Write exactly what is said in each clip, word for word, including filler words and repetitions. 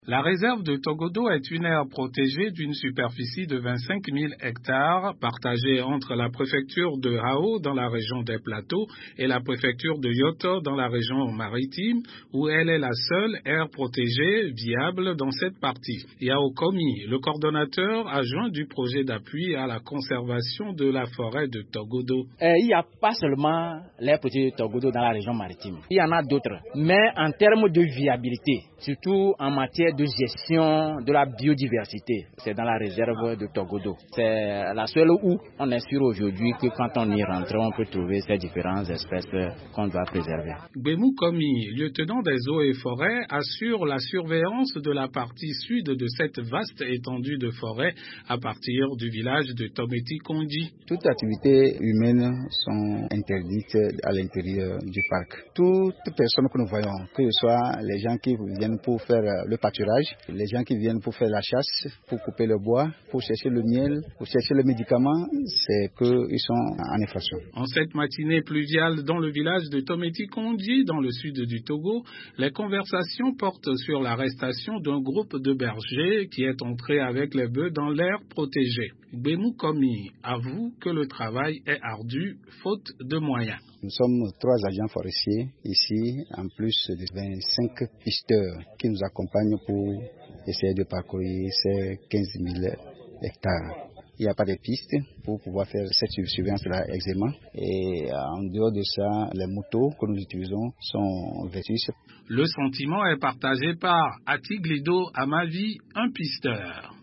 La réserve de Togodo est une aire protégée d'une superficie de vingt-cinq mille hectares, partagée entre la préfecture de Hao dans la région des Plateaux et la préfecture de Yoto dans la région maritime, où elle est la seule aire protégée viable dans cette partie. Yao Komi, le coordonnateur adjoint du projet d'appui à la conservation de la forêt de Togodo. Euh, il n'y a pas seulement l'aire protégée de Togodo dans la région maritime, il y en a d'autres, mais en termes de viabilité, surtout en matière de gestion de la biodiversité, c'est dans la réserve de Togodo. C'est la seule où on est sûr aujourd'hui que quand on y rentre, on peut trouver ces différentes espèces qu'on doit préserver. Gbemou Komi, lieutenant des eaux et forêts, assure la surveillance de la partie sud de cette vaste étendue de forêt à partir du village de Tometi Kondi. Toutes activités humaines sont interdites à l'intérieur du parc. Toutes personnes que nous voyons, que ce soit les gens qui viennent pour faire le pâturage, les gens qui viennent pour faire la chasse, pour couper le bois, pour chercher le miel, pour chercher le médicament, c'est qu'ils sont en infraction. En cette matinée pluviale dans le village de Tometi Kondi, dans le sud du Togo, les conversations portent sur l'arrestation d'un groupe de bergers qui est entré avec les bœufs dans l'aire protégée. Gbemou Komi avoue que le travail est ardu, faute de moyens. Nous sommes trois agents forestiers ici, en plus de vingt-cinq pisteurs qui nous accompagnent pour essayer de parcourir ces quinze mille hectares. Il n'y a pas de pistes pour pouvoir faire cette surveillance-là aisément. Et en dehors de ça, les motos que nous utilisons sont vétustes. Le sentiment est partagé par Atiglido Amavi, un pisteur.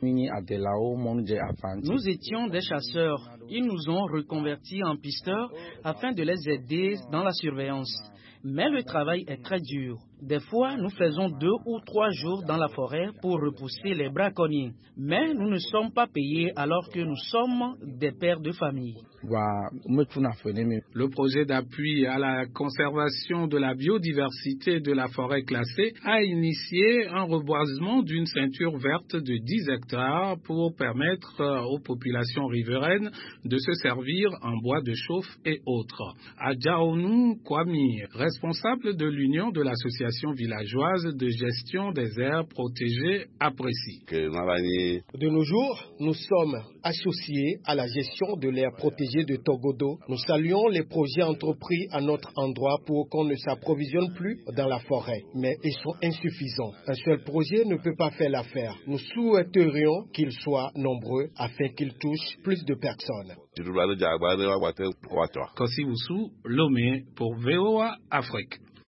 Nous étions des chasseurs. Ils nous ont reconvertis en pisteurs afin de les aider dans la surveillance. Mais le travail est très dur. Des fois, nous faisons deux ou trois jours dans la forêt pour repousser les braconniers. Mais nous ne sommes pas payés alors que nous sommes des pères de famille. Le projet d'appui à la conservation de la biodiversité de la forêt classée a initié un reboisement d'une ceinture verte de dix hectares pour permettre aux populations riveraines de se servir en bois de chauffe et autres. Adjaonu Kwami, responsable de l'Union de l'association villageoise de gestion des aires protégées, apprécie. De nos jours, nous sommes associés à la gestion de l'aire protégée de Togodo. Nous saluons les projets entrepris à notre endroit pour qu'on ne s'approvisionne plus dans la forêt, mais ils sont insuffisants. Un seul projet ne peut pas faire l'affaire. Nous souhaiterions qu'ils soient nombreux afin qu'ils touchent plus de personnes. Kossi Wusu, Lomé pour V O A Afrique.